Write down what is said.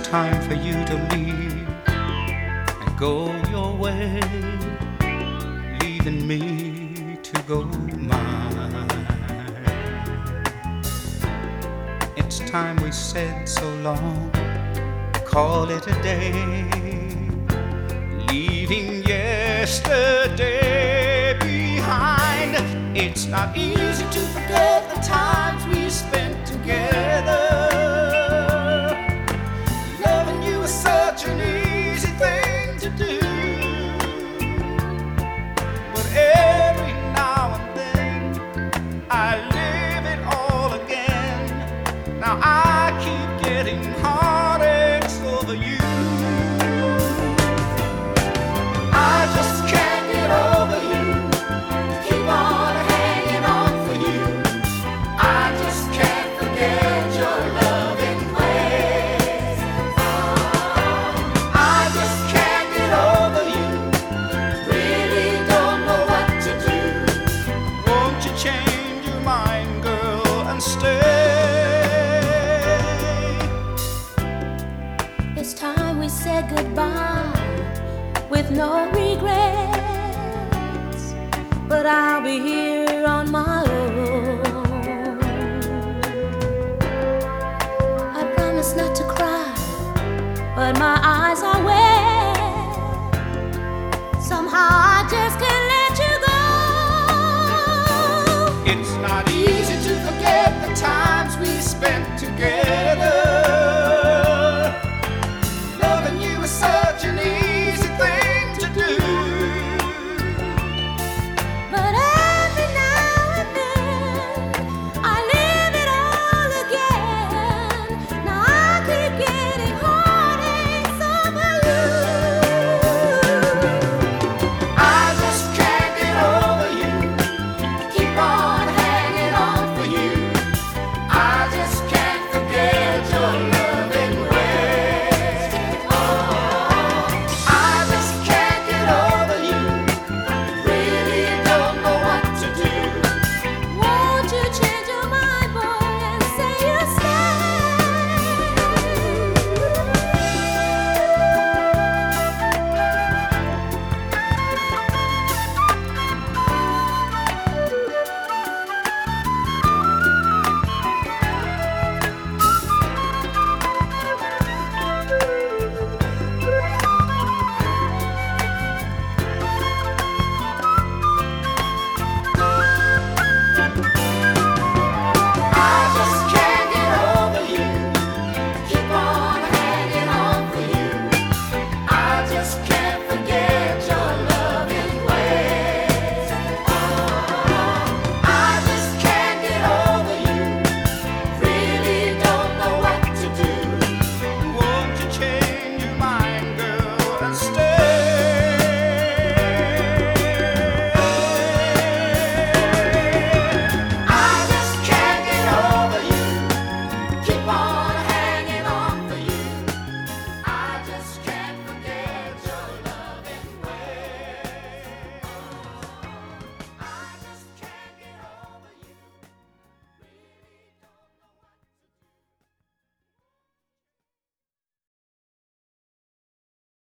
time for you to leave and go your way, leaving me to go mine. It's time we said so long, call it a day, leaving yesterday behind. It's not easy to forget the times we spent together. Loving you is such an easy thing to do, but every now and then I live it all again. Now I keep getting heartaches over you. I just can't get over you. Keep on hanging on for you. I just can't forget your loving ways. I just can't get over you. Really don't know what to do. Won't you change your mind, girl, and stay? It's time we said goodbye with no regrets, but I'll be here on my own. I promise not to cry, but my eyes are wet.